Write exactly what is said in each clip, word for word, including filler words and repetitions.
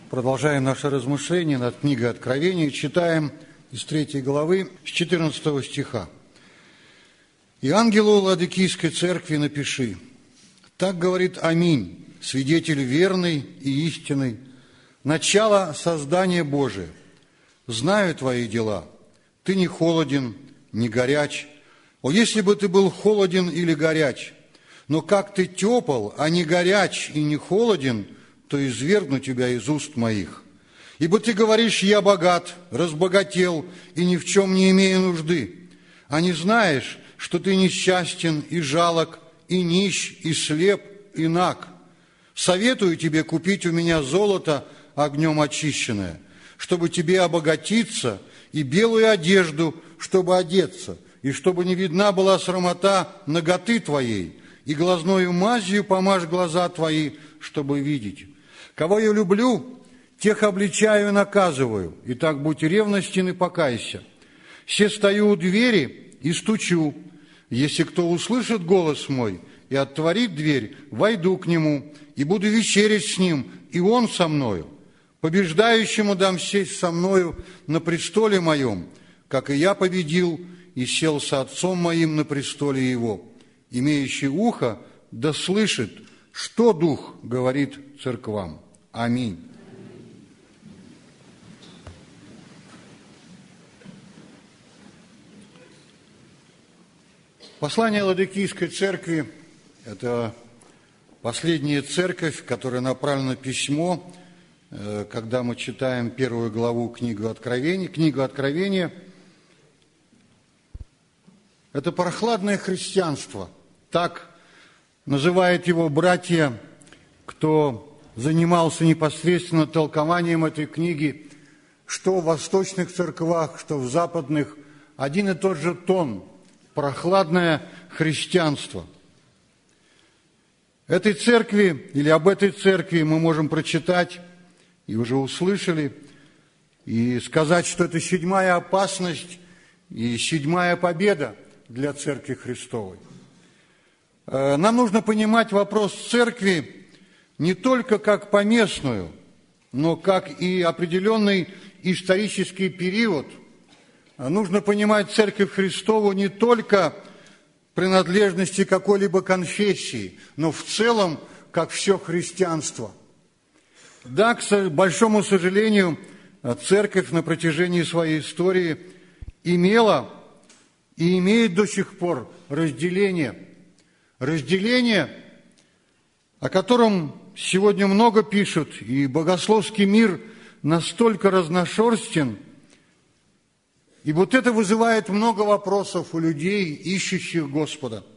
Продолжаем наше размышление над книгой Откровения. Читаем из третьей главы, с четырнадцатого стиха. «И ангелу Ладикийской церкви напиши: так говорит Аминь, свидетель верный и истинный, начало создания Божия. Знаю твои дела, ты не холоден, не горяч. О, если бы ты был холоден или горяч, но как ты тепл, а не горяч и не холоден, то извергну тебя из уст моих. Ибо ты говоришь: я богат, разбогател и ни в чем не имею нужды, а не знаешь, что ты несчастен и жалок, и нищ, и слеп, и наг. Советую тебе купить у меня золото огнем очищенное, чтобы тебе обогатиться, и белую одежду, чтобы одеться, и чтобы не видна была срамота наготы твоей, и глазною мазью помажь глаза твои, чтобы видеть. Кого я люблю, тех обличаю и наказываю, и так будь ревностен и покайся. Се стою у двери и стучу. Если кто услышит голос мой и отворит дверь, войду к нему, и буду вечерять с ним, и он со мною. Побеждающему дам сесть со мною на престоле моем, как и я победил и сел с отцом моим на престоле его. Имеющий ухо да слышит, что Дух говорит церквам. Аминь». Послание Ладикийской церкви – это последняя церковь, которая направлена письмо, когда мы читаем первую главу книги Откровения. Книга Откровения – это прохладное христианство. Так называют его братья, кто занимался непосредственно толкованием этой книги, что в восточных церквах, что в западных, один и тот же тон – прохладное христианство. Этой церкви, или об этой церкви мы можем прочитать, и уже услышали, и сказать, что это седьмая опасность и седьмая победа для Церкви Христовой. Нам нужно понимать вопрос церкви не только как поместную, но как и определенный исторический период. Нужно понимать Церковь Христову не только принадлежности какой-либо конфессии, но в целом, как все христианство. Да, к большому сожалению, Церковь на протяжении своей истории имела и имеет до сих пор разделение. Разделение, о котором сегодня много пишут, и богословский мир настолько разношерстен, и вот это вызывает много вопросов у людей, ищущих Господа.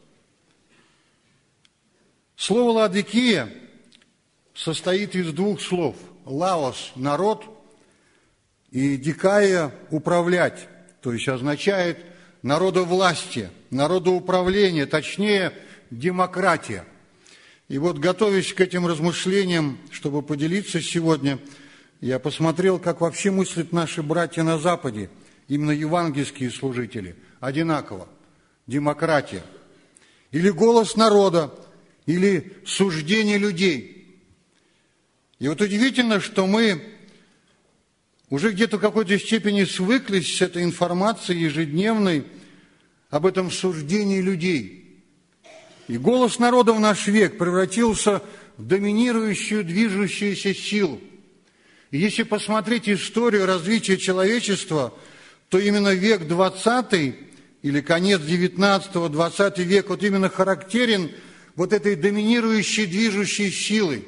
Слово «Ладикия» состоит из двух слов. «Лаос» – народ, и «дикая» – управлять, то есть означает народовластие, народоуправление, точнее, демократия. И вот, готовясь к этим размышлениям, чтобы поделиться сегодня, я посмотрел, как вообще мыслят наши братья на Западе, именно евангельские служители, одинаково. Демократия. Или голос народа, или суждение людей. И вот удивительно, что мы уже где-то в какой-то степени свыклись с этой информацией ежедневной об этом суждении людей. И голос народа в наш век превратился в доминирующую, движущуюся силу. И если посмотреть историю развития человечества, то именно век двадцатый или конец девятнадцатого, двадцатый век вот именно характерен вот этой доминирующей, движущей силой.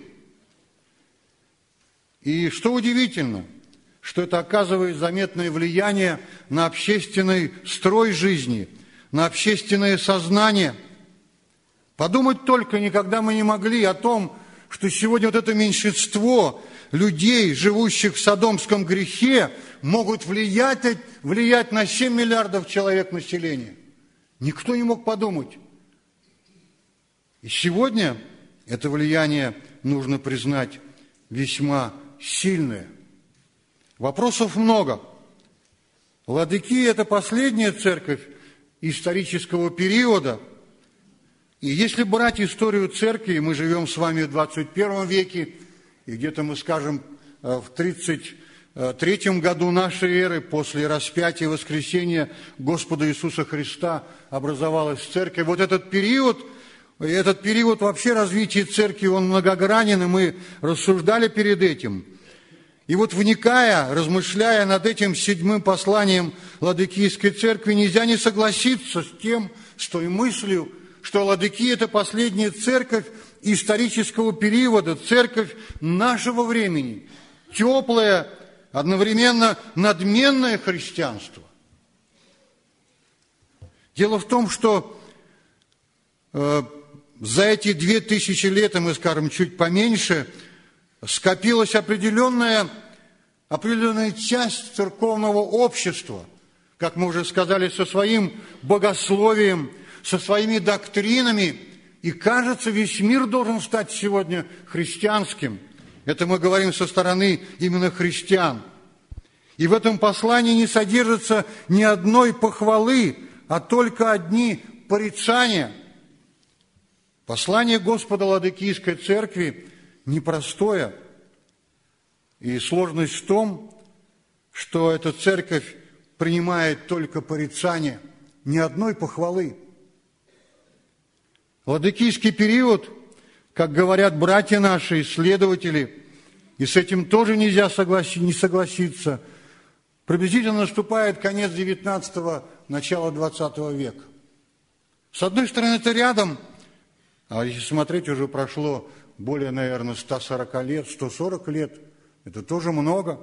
И что удивительно, что это оказывает заметное влияние на общественный строй жизни, на общественное сознание. Подумать только, никогда мы не могли о том, что сегодня вот это меньшинство людей, живущих в содомском грехе, могут влиять, влиять на семь миллиардов человек населения. Никто не мог подумать. И сегодня это влияние, нужно признать, весьма сильное. Вопросов много. Ладикия – это последняя церковь исторического периода. И если брать историю церкви, мы живем с вами в двадцать первом веке, и где-то мы скажем, в тридцать третьем году нашей эры, после распятия и воскресения Господа Иисуса Христа, образовалась церковь. Вот этот период, этот период вообще развития церкви, он многогранен, и мы рассуждали перед этим. И вот вникая, размышляя над этим седьмым посланием Ладикийской церкви, нельзя не согласиться с тем, с той мыслью, что Ладикия – это последняя церковь исторического периода, церковь нашего времени, теплая, одновременно надменное христианство. Дело в том, что э, за эти две тысячи лет, мы скажем, чуть поменьше, скопилась определенная, определенная часть церковного общества, как мы уже сказали, со своим богословием, со своими доктринами, и, кажется, весь мир должен стать сегодня христианским. Это мы говорим со стороны именно христиан. И в этом послании не содержится ни одной похвалы, а только одни порицания. Послание Господа Ладикийской церкви непростое. И сложность в том, что эта церковь принимает только порицания, ни одной похвалы. Ладикийский период, как говорят братья наши, исследователи, и с этим тоже нельзя согласи, не согласиться, приблизительно наступает конец девятнадцатого, начало двадцатого века. С одной стороны, это рядом, а если смотреть, уже прошло более, наверное, сто сорок лет, сто сорок лет, это тоже много.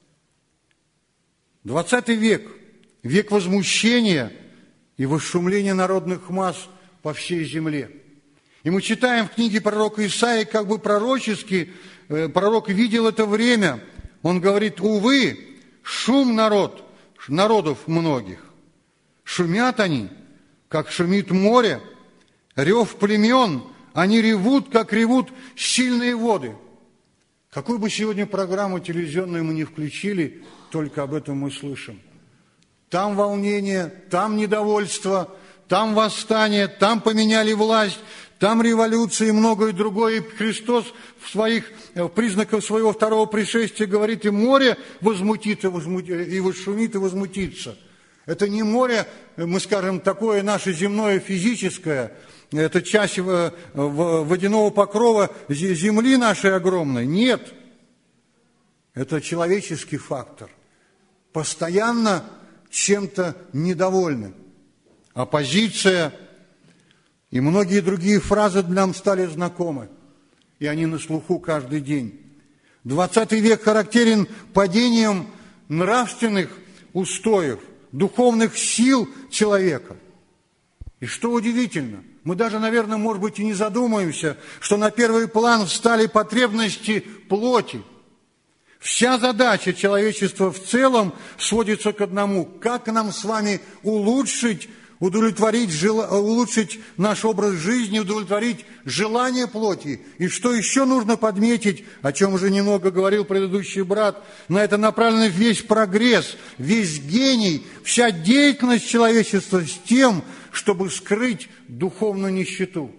двадцатый век, век возмущения и восшумления народных масс по всей земле. И мы читаем в книге пророка Исаии, как бы пророчески, пророк видел это время. Он говорит: увы, шум народ, народов многих. Шумят они, как шумит море, рев племен, они ревут, как ревут сильные воды. Какую бы сегодня программу телевизионную мы не включили, только об этом мы слышим. Там волнение, там недовольство, там восстание, там поменяли власть, там революция и многое другое. И Христос в своих в признаках своего второго пришествия говорит: и море возмутит, и, возмутит, и возшумит, и возмутится. Это не море, мы скажем, такое наше земное, физическое, это часть водяного покрова земли нашей огромной. Нет, это человеческий фактор. Постоянно чем-то недовольны. Оппозиция и многие другие фразы для нам стали знакомы, и они на слуху каждый день. Двадцатый век характерен падением нравственных устоев, духовных сил человека. И что удивительно, мы даже, наверное, может быть, и не задумаемся, что на первый план встали потребности плоти. Вся задача человечества в целом сводится к одному: как нам с вами улучшить, удовлетворить, улучшить наш образ жизни, удовлетворить желание плоти. И что еще нужно подметить, о чем уже немного говорил предыдущий брат, на это направлен весь прогресс, весь гений, вся деятельность человечества с тем, чтобы скрыть духовную нищету.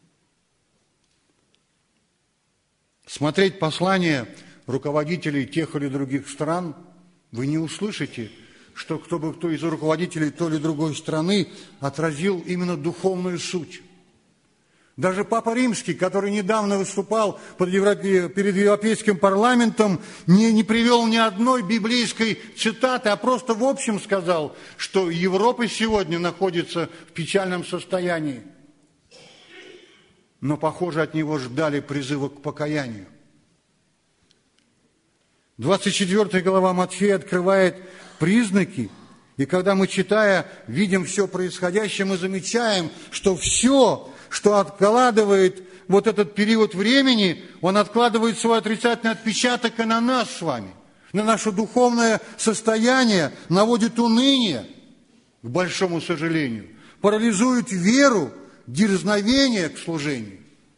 Смотреть послания руководителей тех или других стран, вы не услышите, что кто бы кто из руководителей той или другой страны отразил именно духовную суть. Даже Папа Римский, который недавно выступал перед Европейским парламентом, не, не привел ни одной библейской цитаты, а просто в общем сказал, что Европа сегодня находится в печальном состоянии. Но, похоже, от него ждали призыва к покаянию. двадцать четвёртая глава Матфея открывает признаки, и когда мы, читая, видим все происходящее, мы замечаем, что все, что откладывает вот этот период времени, он откладывает свой отрицательный отпечаток и на нас с вами, на наше духовное состояние, наводит уныние, к большому сожалению, парализует веру, дерзновение к служению.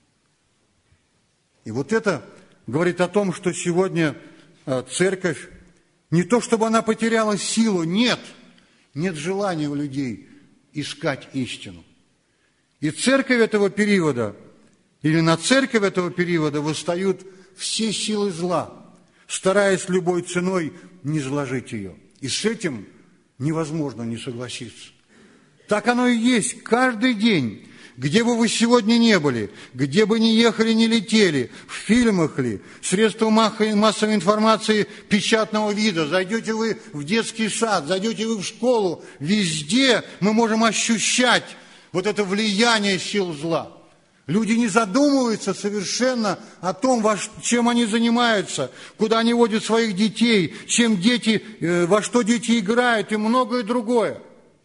И вот это говорит о том, что сегодня церковь, не то чтобы она потеряла силу, нет, нет желания у людей искать истину. И церковь этого периода, или на церковь этого периода восстают все силы зла, стараясь любой ценой не изложить ее. И с этим невозможно не согласиться. Так оно и есть каждый день. Где бы вы сегодня не были, где бы ни ехали, ни летели, в фильмах ли, средства массовой информации печатного вида, зайдете вы в детский сад, зайдете вы в школу, везде мы можем ощущать вот это влияние сил зла. Люди не задумываются совершенно о том, чем они занимаются, куда они водят своих детей, чем дети, во что дети играют и многое другое.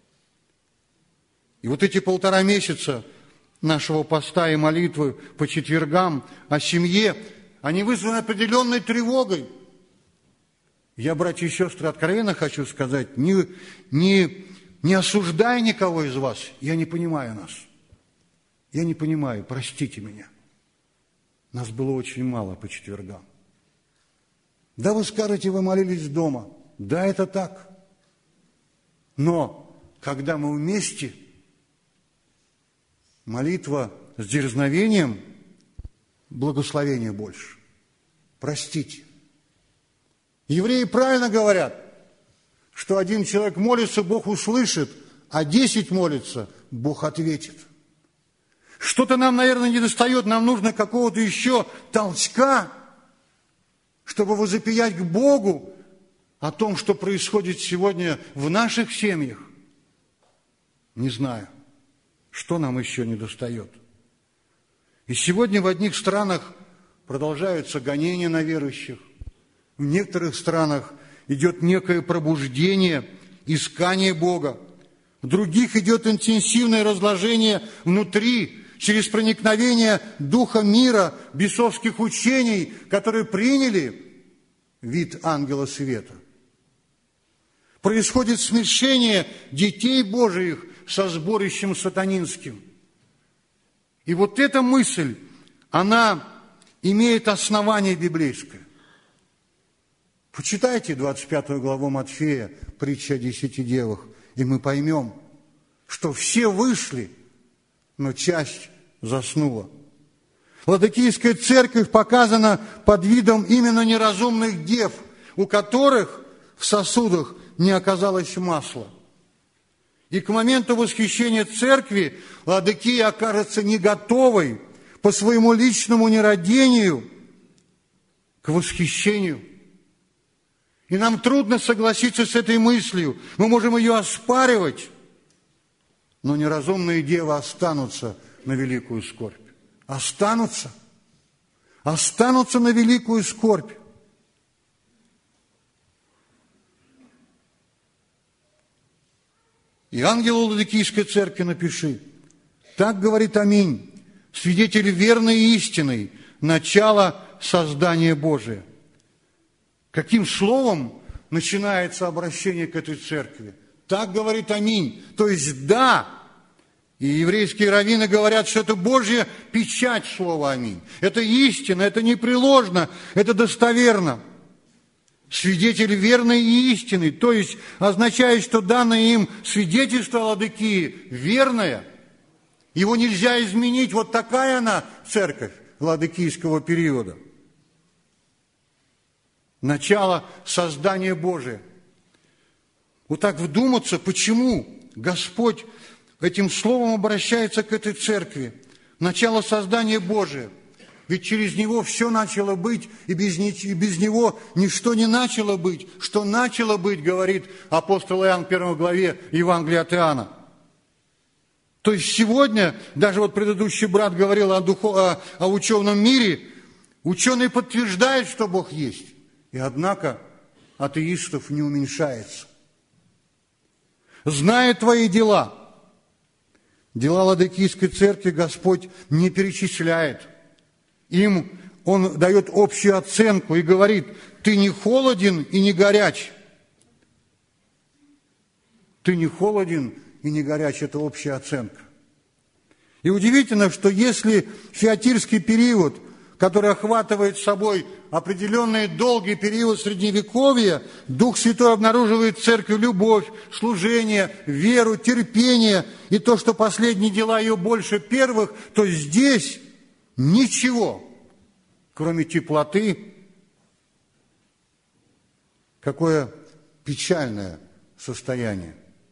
И вот эти полтора месяца нашего поста и молитвы по четвергам о семье, они вызваны определенной тревогой. Я, братья и сестры, откровенно хочу сказать, не, не, не осуждая никого из вас, я не понимаю нас. Я не понимаю, простите меня. Нас было очень мало по четвергам. Да, вы скажете, вы молились дома. Да, это так. Но когда мы вместе, молитва с дерзновением, благословение больше. Простите. Евреи правильно говорят, что один человек молится, Бог услышит, а десять молится, Бог ответит. Что-то нам, наверное, недостает, нам нужно какого-то еще толчка, чтобы возопиять к Богу о том, что происходит сегодня в наших семьях. Не знаю. Что нам еще недостает? И сегодня в одних странах продолжаются гонения на верующих. В некоторых странах идет некое пробуждение, искание Бога. В других идет интенсивное разложение внутри, через проникновение духа мира, бесовских учений, которые приняли вид ангела света. Происходит смешение детей Божиих со сборищем сатанинским. И вот эта мысль, она имеет основание библейское. Почитайте двадцать пятую главу Матфея, притча о десяти девах, и мы поймем, что все вышли, но часть заснула. Ладокийская церковь показана под видом именно неразумных дев, у которых в сосудах не оказалось масла. И к моменту восхищения церкви Ладокия окажется не готовой по своему личному нерадению к восхищению. И нам трудно согласиться с этой мыслью. Мы можем ее оспаривать, но неразумные девы останутся на великую скорбь. Останутся. Останутся на великую скорбь. И ангелу Ладокийской церкви напиши: так говорит Аминь, свидетель верной и истинной, начало создания Божия. Каким словом начинается обращение к этой церкви? Так говорит Аминь. То есть да. И еврейские раввины говорят, что это Божья печать слова Аминь. Это истина, это непреложно, это достоверно. Свидетель верный и истинный, то есть означает, что данное им свидетельство Ладокии верное, его нельзя изменить. Вот такая она, церковь ладокийского периода. Начало создания Божия. Вот так вдуматься, почему Господь этим словом обращается к этой церкви. Начало создания Божия. Ведь через него все начало быть, и без, и без него ничто не начало быть. Что начало быть, говорит апостол Иоанн в первой главе Евангелия от Иоанна. То есть сегодня, даже вот предыдущий брат говорил о, духов, о, о ученом мире, ученые подтверждают, что Бог есть. И однако атеистов не уменьшается. Зная твои дела, дела Ладокийской церкви Господь не перечисляет. Им Он дает общую оценку и говорит: ты не холоден и не горяч. Ты не холоден и не горяч. Это общая оценка. И удивительно, что если фиатирский период, который охватывает собой определенный долгий период Средневековья, Дух Святой обнаруживает в церкви любовь, служение, веру, терпение, и то, что последние дела ее больше первых, то здесь ничего, кроме теплоты какое печальное состояние.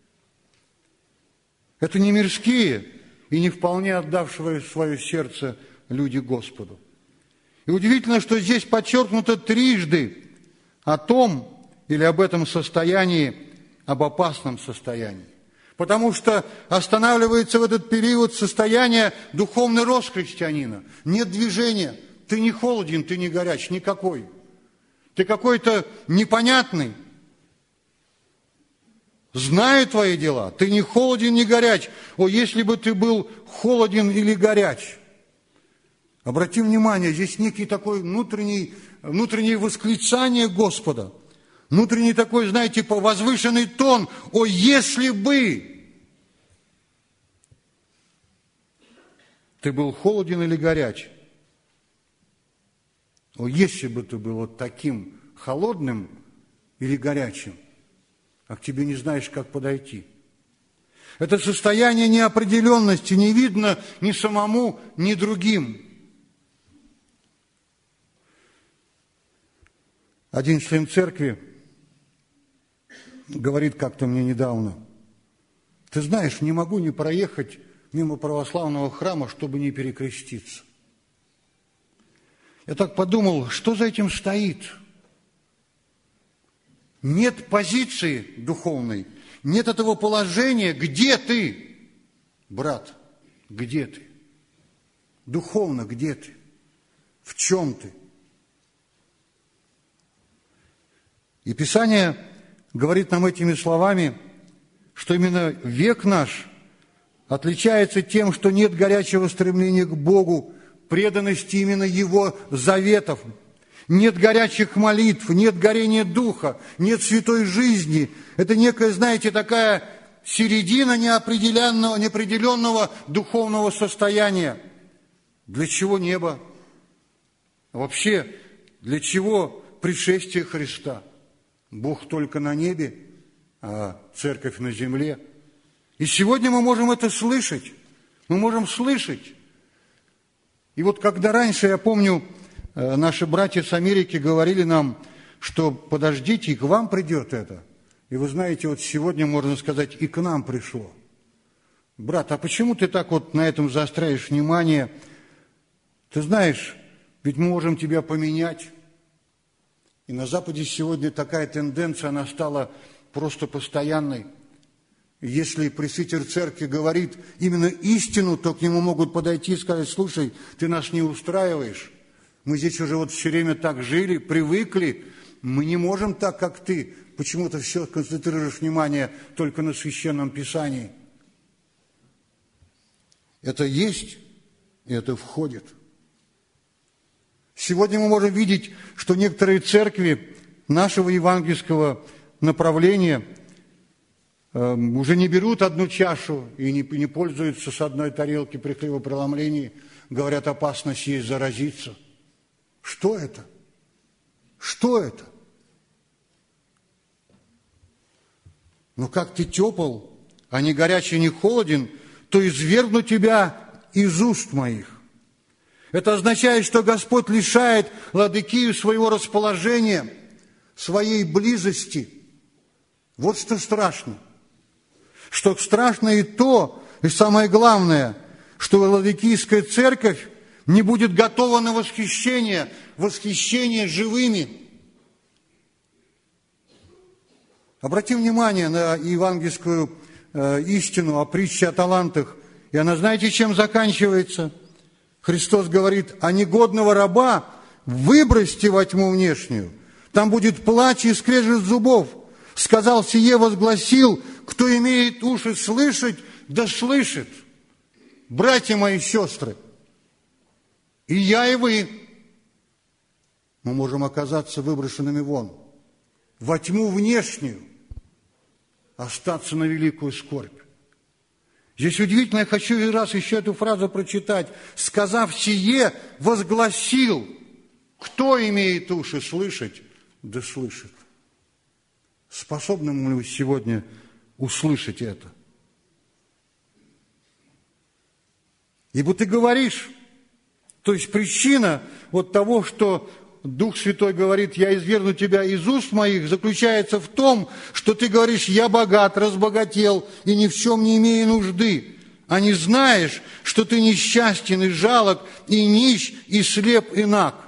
Это не мирские и не вполне отдавшие свое сердце люди Господу. И удивительно, что здесь подчеркнуто трижды о том или об этом состоянии, об опасном состоянии. Потому что останавливается в этот период состояние духовный рост христианина. Нет движения. Ты не холоден, ты не горяч, никакой. Ты какой-то непонятный. Знаю твои дела. Ты не холоден, не горяч. О, если бы ты был холоден или горяч. Обрати внимание, здесь некий такой внутренний, внутреннее восклицание Господа. Внутренний такой, знаете, возвышенный тон. О, если бы ты был холоден или горяч. О, если бы ты был вот таким холодным или горячим, а к тебе не знаешь, как подойти. Это состояние неопределенности не видно ни самому, ни другим. Один член церкви говорит как-то мне недавно: ты знаешь, не могу не проехать мимо православного храма, чтобы не перекреститься. Я так подумал, что за этим стоит? Нет позиции духовной, нет этого положения. Где ты, брат? Где ты? Духовно где ты? В чем ты? И Писание говорит нам этими словами, что именно век наш отличается тем, что нет горячего стремления к Богу, преданности именно Его заветов. Нет горячих молитв, нет горения духа, нет святой жизни. Это некая, знаете, такая середина неопределенного, неопределенного духовного состояния. Для чего небо? Вообще, для чего пришествие Христа? Бог только на небе, а церковь на земле. И сегодня мы можем это слышать. Мы можем слышать. И вот когда раньше, я помню, наши братья с Америки говорили нам, что подождите, и к вам придет это. И вы знаете, вот сегодня, можно сказать, и к нам пришло. Брат, а почему ты так вот на этом заостряешь внимание? Ты знаешь, ведь мы можем тебя поменять. И на Западе сегодня такая тенденция, она стала просто постоянной. Если пресвитер церкви говорит именно истину, то к нему могут подойти и сказать: слушай, ты нас не устраиваешь. Мы здесь уже вот все время так жили, привыкли. Мы не можем так, как ты. Почему ты все концентрируешь внимание только на Священном Писании? Это есть, и это входит. Сегодня мы можем видеть, что некоторые церкви нашего евангельского направления э, уже не берут одну чашу и не, не пользуются с одной тарелки при хлебопреломлении. Говорят, опасно съесть, заразиться. Что это? Что это? Но как ты тепл, а не горячий, не холоден, то извергну тебя из уст моих. Это означает, что Господь лишает Ладыкию своего расположения, своей близости. Вот что страшно. Что страшно и то, и самое главное, что Ладыкийская церковь не будет готова на восхищение, восхищение живыми. Обратим внимание на евангельскую э, истину о притче о талантах. И она, знаете, чем заканчивается? Христос говорит: а негодного раба выбросьте во тьму внешнюю. Там будет плач и скрежет зубов. Сказал сие, возгласил: кто имеет уши слышать, да слышит. Братья мои, сестры, и я, и вы, мы можем оказаться выброшенными вон, во тьму внешнюю, остаться на великую скорбь. Здесь удивительно, я хочу раз еще эту фразу прочитать. Сказав сие, возгласил: кто имеет уши слышать, да слышит. Способны ли мы сегодня услышать это? Ибо ты говоришь, то есть причина вот того, что Дух Святой говорит, я извергну тебя из уст моих, заключается в том, что ты говоришь, я богат, разбогател и ни в чем не имею нужды, а не знаешь, что ты несчастен и жалок, и нищ, и слеп, и наг.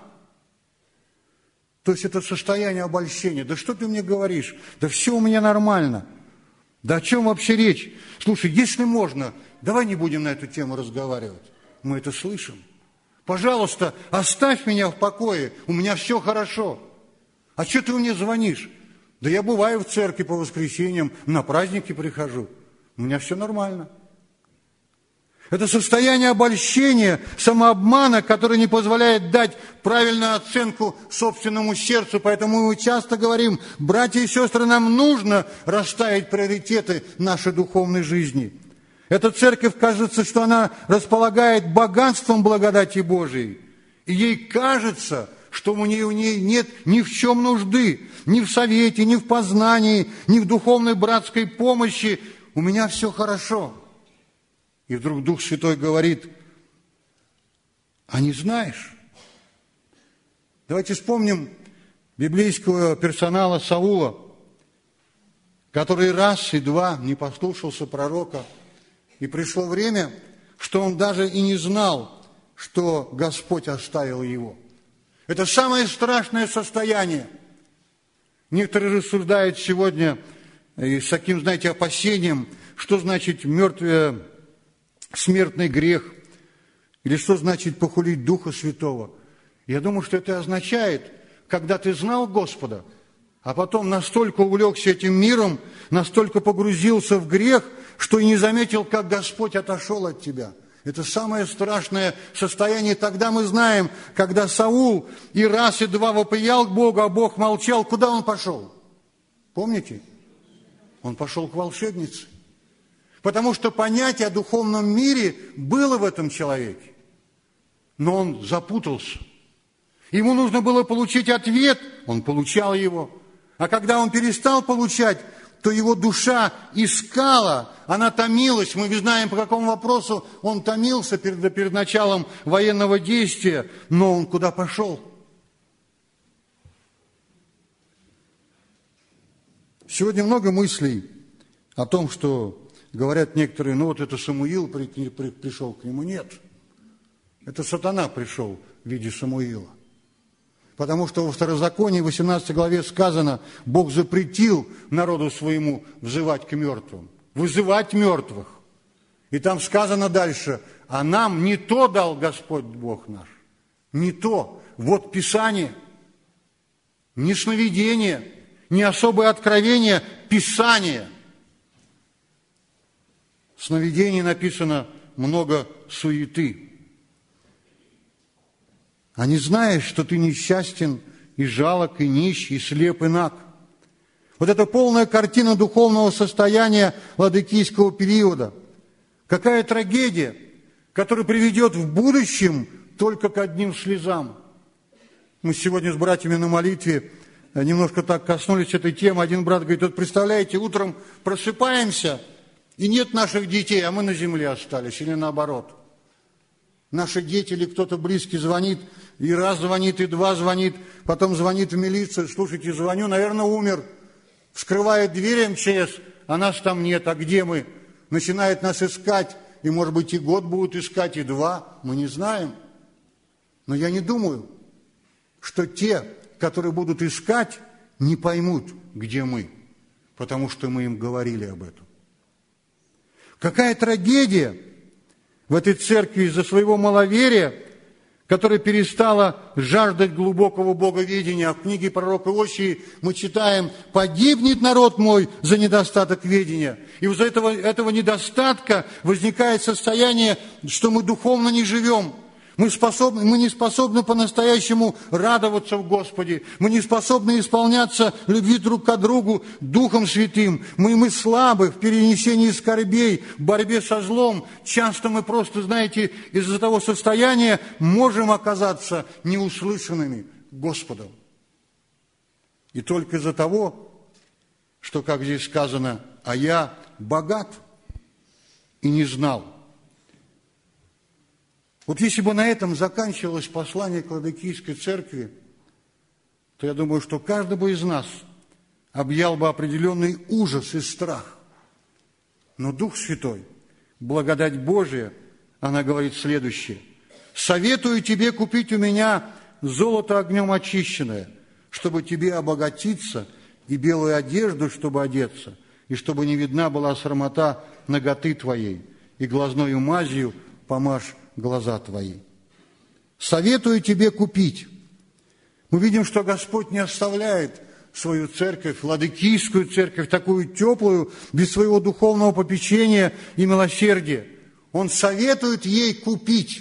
То есть это состояние обольщения. Да что ты мне говоришь? Да все у меня нормально. Да о чем вообще речь? Слушай, если можно, давай не будем на эту тему разговаривать. Мы это слышим. Пожалуйста, оставь меня в покое, у меня все хорошо. А что ты мне звонишь? Да я бываю в церкви по воскресеньям, на праздники прихожу. У меня все нормально. Это состояние обольщения, самообмана, которое не позволяет дать правильную оценку собственному сердцу. Поэтому мы часто говорим, братья и сестры, нам нужно расставить приоритеты нашей духовной жизни. Эта церковь, кажется, что она располагает богатством благодати Божией. И ей кажется, что у нее, у нее нет ни в чем нужды, ни в совете, ни в познании, ни в духовной братской помощи. У меня все хорошо. И вдруг Дух Святой говорит, а не знаешь? Давайте вспомним библейского персонала Саула, который раз и два не послушался пророка. И пришло время, что он даже и не знал, что Господь оставил его. Это самое страшное состояние. Некоторые рассуждают сегодня с таким, знаете, опасением, что значит мертвый смертный грех, или что значит похулить Духа Святого. Я думаю, что это означает, когда ты знал Господа, а потом настолько увлекся этим миром, настолько погрузился в грех, что и не заметил, как Господь отошел от тебя. Это самое страшное состояние. Тогда мы знаем, когда Саул и раз, и два вопиял к Богу, а Бог молчал, куда он пошел? Помните? Он пошел к волшебнице. Потому что понятие о духовном мире было в этом человеке. Но он запутался. Ему нужно было получить ответ, он получал его. А когда он перестал получать, то его душа искала, она томилась. Мы знаем, по какому вопросу он томился перед, перед началом военного действия, но он куда пошел? Сегодня много мыслей о том, что говорят некоторые, ну вот это Самуил при, при, пришел к нему. Нет, это сатана пришел в виде Самуила. Потому что во Второзаконии, в восемнадцатой главе сказано, Бог запретил народу своему взывать к мертвым, вызывать мертвых. И там сказано дальше, а нам не то дал Господь Бог наш, не то. Вот Писание, не сновидение, не особое откровение, Писание. В сновидении написано много суеты. А не знаешь, что ты несчастен, и жалок, и нищ, и слеп, и наг. Вот это полная картина духовного состояния ладыкийского периода. Какая трагедия, которая приведет в будущем только к одним слезам. Мы сегодня с братьями на молитве немножко так коснулись этой темы. Один брат говорит, вот представляете, утром просыпаемся, и нет наших детей, а мы на земле остались, или наоборот. Наши дети или кто-то близкий звонит, и раз звонит, и два звонит, потом звонит в милицию, слушайте, звоню, наверное, умер. Вскрывает дверь эм че эс, а нас там нет, а где мы? Начинает нас искать, и, может быть, и год будут искать, и два, мы не знаем. Но я не думаю, что те, которые будут искать, не поймут, где мы, потому что мы им говорили об этом. Какая трагедия в этой церкви из-за своего маловерия, которая перестала жаждать глубокого боговедения. А в книге пророка Иосии мы читаем, «Погибнет народ мой за недостаток ведения». И из-за этого, этого недостатка возникает состояние, что мы духовно не живем. Мы, способны, мы не способны по-настоящему радоваться в Господе. Мы не способны исполняться любви друг к другу Духом Святым. Мы, мы слабы в перенесении скорбей, в борьбе со злом. Часто мы просто, знаете, из-за того состояния можем оказаться неуслышанными Господом. И только из-за того, что, как здесь сказано, «а я богат и не знал». Вот если бы на этом заканчивалось послание к Ладыкийской церкви, то я думаю, что каждый бы из нас объял бы определенный ужас и страх. Но Дух Святой, благодать Божия, она говорит следующее. «Советую тебе купить у меня золото огнем очищенное, чтобы тебе обогатиться, и белую одежду, чтобы одеться, и чтобы не видна была срамота наготы твоей, и глазною мазью помажь глаза твои». Советую тебе купить. Мы видим, что Господь не оставляет свою церковь, ладыкийскую церковь, такую теплую, без своего духовного попечения и милосердия. Он советует ей купить.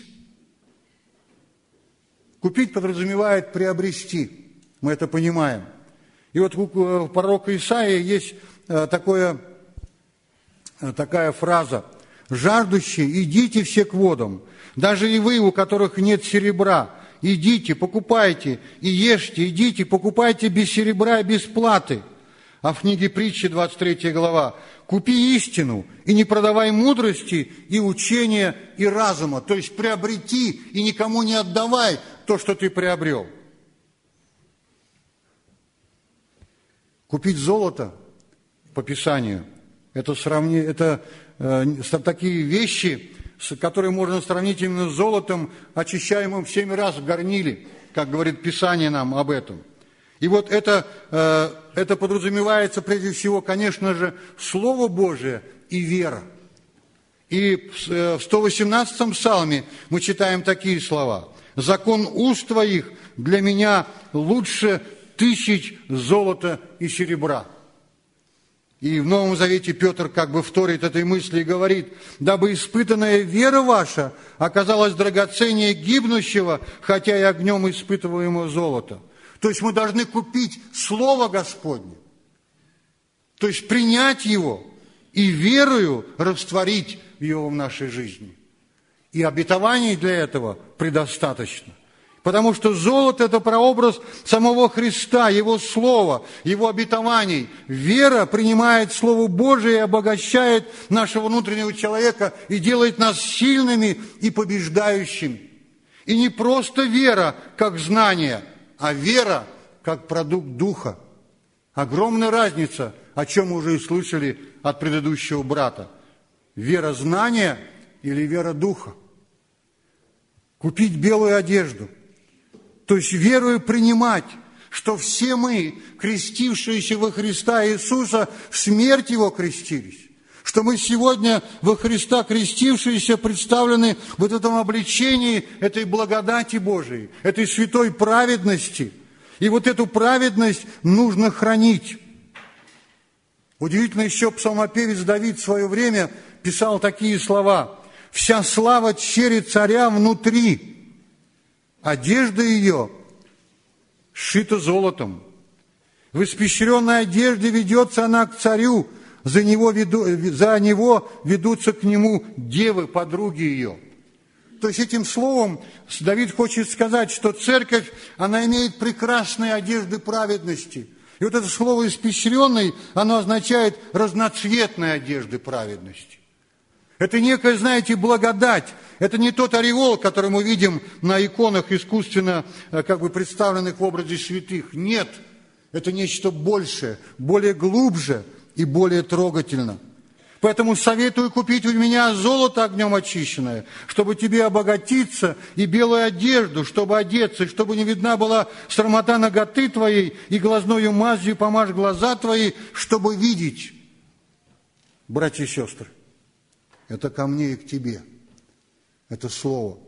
Купить подразумевает приобрести. Мы это понимаем. И вот у пророка Исаии есть такое, такая фраза. «Жаждущие, идите все к водам, даже и вы, у которых нет серебра, идите, покупайте и ешьте, идите, покупайте без серебра и без платы». А в книге Притчи, двадцать третья глава, «Купи истину и не продавай мудрости и учения и разума». То есть приобрети и никому не отдавай то, что ты приобрел. Купить золото по Писанию – это, сравни... это э, такие вещи, которые можно сравнить именно с золотом, очищаемым в семь раз в горниле, как говорит Писание нам об этом. И вот это, э, это подразумевается прежде всего, конечно же, Слово Божие и вера. И в сто восемнадцатом псалме мы читаем такие слова. «Закон уст твоих для меня лучше тысяч золота и серебра». И в Новом Завете Петр как бы вторит этой мысли и говорит: «Дабы испытанная вера ваша оказалась драгоценнее гибнущего, хотя и огнем испытываемого золота». То есть мы должны купить Слово Господне, то есть принять его и верою растворить его в нашей жизни. И обетований для этого предостаточно. Потому что золото – это прообраз самого Христа, Его Слова, Его обетований. Вера принимает Слово Божие и обогащает нашего внутреннего человека и делает нас сильными и побеждающими. И не просто вера как знание, а вера как продукт Духа. Огромная разница, о чем мы уже и слышали от предыдущего брата. Вера знания или вера Духа. Купить белую одежду. То есть верою принимать, что все мы, крестившиеся во Христа Иисуса, в смерть Его крестились. Что мы сегодня во Христа крестившиеся представлены в этом обличении этой благодати Божией, этой святой праведности. И вот эту праведность нужно хранить. Удивительно, еще псалмопевец Давид в свое время писал такие слова. «Вся слава чери царя внутри, одежда ее сшита золотом. В испещренной одежде ведется она к царю, за него, веду, за него ведутся к нему девы, подруги ее». То есть этим словом Давид хочет сказать, что церковь, она имеет прекрасные одежды праведности. И вот это слово «испещренный», оно означает разноцветные одежды праведности. Это некая, знаете, благодать. Это не тот ореол, который мы видим на иконах, искусственно как бы представленных в образе святых. Нет, это нечто большее, более глубже и более трогательно. Поэтому советую купить у меня золото огнем очищенное, чтобы тебе обогатиться, и белую одежду, чтобы одеться, и чтобы не видна была срамота наготы твоей, и глазною мазью помажь глаза твои, чтобы видеть. Братья и сестры, это ко мне и к тебе. Это слово.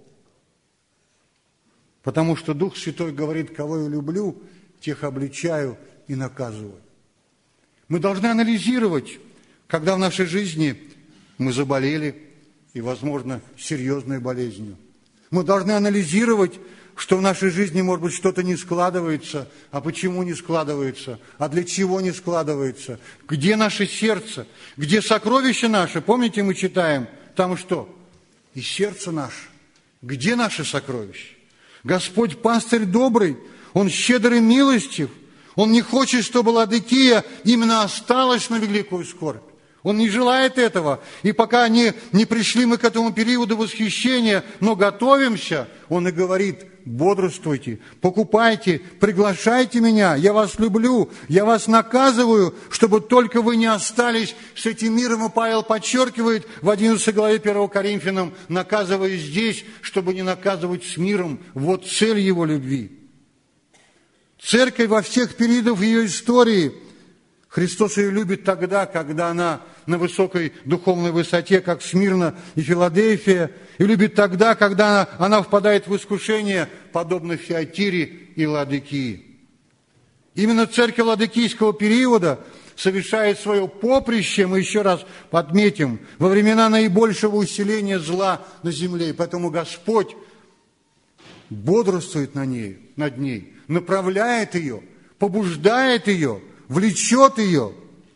Потому что Дух Святой говорит: кого я люблю, тех обличаю и наказываю. Мы должны анализировать, когда в нашей жизни мы заболели, и, возможно, серьезной болезнью. Мы должны анализировать, что в нашей жизни, может быть, что-то не складывается. А почему не складывается? А для чего не складывается? Где наше сердце? Где сокровище наше? Помните, мы читаем, там что? И сердце наше. Где наше сокровище? Господь пастырь добрый, Он щедр и милостив. Он не хочет, чтобы Ладыкия именно осталась на великую скорбь. Он не желает этого. И пока не, не пришли мы к этому периоду восхищения, но готовимся, Он и говорит: бодрствуйте, покупайте, приглашайте меня, я вас люблю, я вас наказываю, чтобы только вы не остались с этим миром. И Павел подчеркивает в одиннадцатой главе первого Коринфянам: наказывая здесь, чтобы не наказывать с миром. Вот цель Его любви. Церковь во всех периодах ее истории, Христос ее любит тогда, когда она на высокой духовной высоте, как Смирна и Филадельфия, и любит тогда, когда она, она впадает в искушение, подобно Фиатире и Ладикии. Именно церковь ладикийского периода совершает свое поприще, мы еще раз отметим, во времена наибольшего усиления зла на земле. И поэтому Господь бодрствует на ней, над ней, направляет ее, побуждает ее, влечет ее.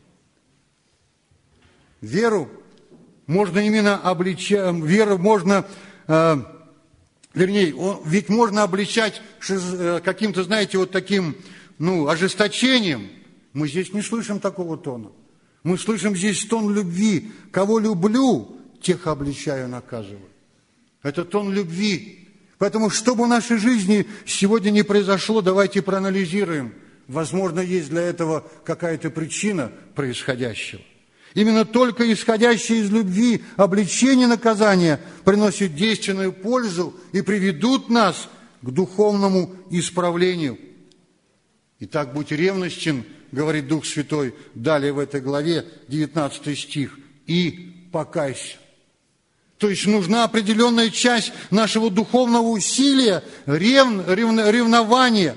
Веру можно именно обличать, веру можно, э, вернее, ведь можно обличать каким-то, знаете, вот таким, ну, ожесточением. Мы здесь не слышим такого тона. Мы слышим здесь тон любви. Кого люблю, тех обличаю, наказываю. Это тон любви. Поэтому, что бы в нашей жизни сегодня не произошло, давайте проанализируем. Возможно, есть для этого какая-то причина происходящего. Именно только исходящее из любви обличение наказания приносит действенную пользу и приведут нас к духовному исправлению. Итак, будь ревностен, говорит Дух Святой, далее в этой главе, девятнадцатый стих, и покайся. То есть нужна определенная часть нашего духовного усилия, рев, рев, ревнования.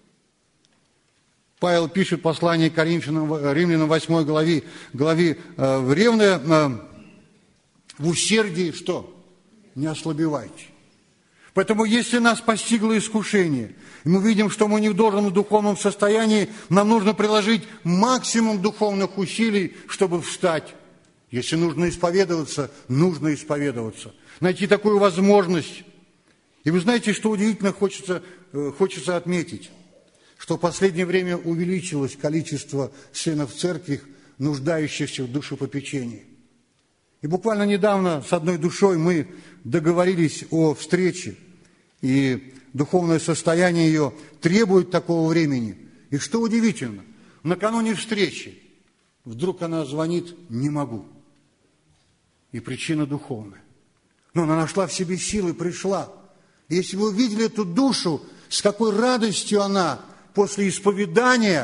Павел пишет послание к Коринфянам, Римлянам восьмой главе, главе э, в ревное, э, в усердии что? Не ослабевайте. Поэтому, если нас постигло искушение, и мы видим, что мы не в должном духовном состоянии, нам нужно приложить максимум духовных усилий, чтобы встать. Если нужно исповедоваться, нужно исповедоваться. Найти такую возможность. И вы знаете, что удивительно хочется, э, хочется отметить? Что в последнее время увеличилось количество членов церкви, нуждающихся в душепопечении. И буквально недавно с одной душой мы договорились о встрече, и духовное состояние ее требует такого времени. И что удивительно, накануне встречи вдруг она звонит: не могу. И причина духовная. Но она нашла в себе силы, пришла. И если вы увидели эту душу, с какой радостью она после исповедания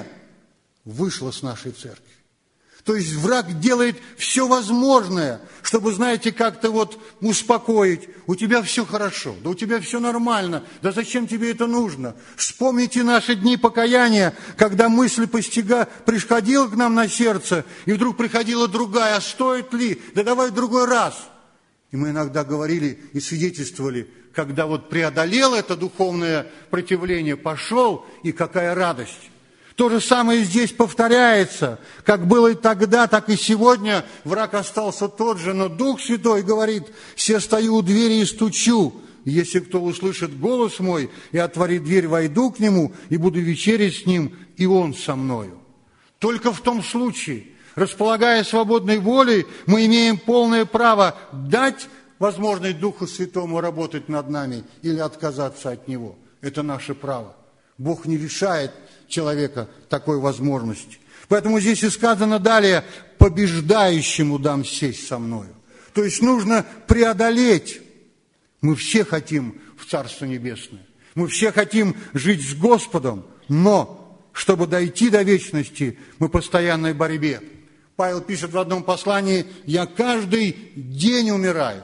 вышла с нашей церкви. То есть враг делает все возможное, чтобы, знаете, как-то вот успокоить. У тебя все хорошо, да у тебя все нормально, да зачем тебе это нужно? Вспомните наши дни покаяния, когда мысль постига приходила к нам на сердце, и вдруг приходила другая: а стоит ли? Да давай в другой раз. И мы иногда говорили и свидетельствовали, когда вот преодолел это духовное противление, пошел, и какая радость. То же самое здесь повторяется. Как было и тогда, так и сегодня враг остался тот же, но Дух Святой говорит: «Се стою у двери и стучу. Если кто услышит голос мой и отворит дверь, войду к нему и буду вечерять с ним, и он со мною». Только в том случае, располагая свободной волей, мы имеем полное право дать возможность Духу Святому работать над нами или отказаться от Него. Это наше право. Бог не лишает человека такой возможности. Поэтому здесь и сказано далее: «Побеждающему дам сесть со мною». То есть нужно преодолеть. Мы все хотим в Царство Небесное. Мы все хотим жить с Господом. Но, чтобы дойти до вечности, мы в постоянной борьбе. Павел пишет в одном послании: «Я каждый день умираю».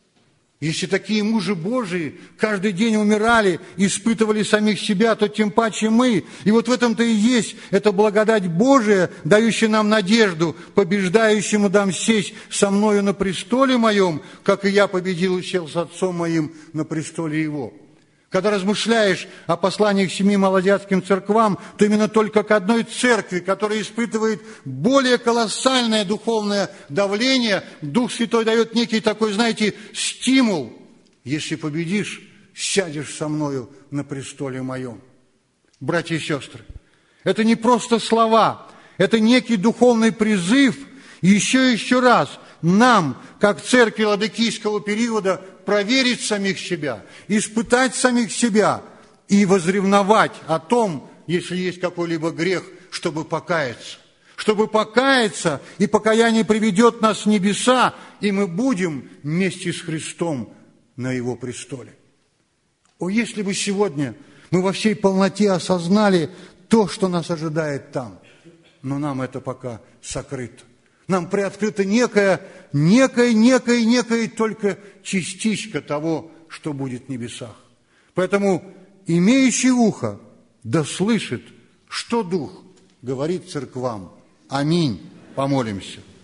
Если такие мужи Божии каждый день умирали, испытывали самих себя, то тем паче мы. И вот в этом-то и есть эта благодать Божия, дающая нам надежду: «Побеждающему дам сесть со мною на престоле моем, как и я победил и сел с отцом моим на престоле его». Когда размышляешь о посланиях семи малоазиатским церквам, то именно только к одной церкви, которая испытывает более колоссальное духовное давление, Дух Святой дает некий такой, знаете, стимул: «Если победишь, сядешь со мною на престоле моем». Братья и сестры, это не просто слова, это некий духовный призыв, еще и еще раз нам, как церкви ладыкийского периода, проверить самих себя, испытать самих себя и возревновать о том, если есть какой-либо грех, чтобы покаяться. Чтобы покаяться, и покаяние приведет нас в небеса, и мы будем вместе с Христом на Его престоле. О, если бы сегодня мы во всей полноте осознали то, что нас ожидает там, но нам это пока сокрыто. Нам приоткрыта некая, некая, некая, некая только частичка того, что будет в небесах. Поэтому имеющий ухо да слышит, что Дух говорит церквам. Аминь. Помолимся.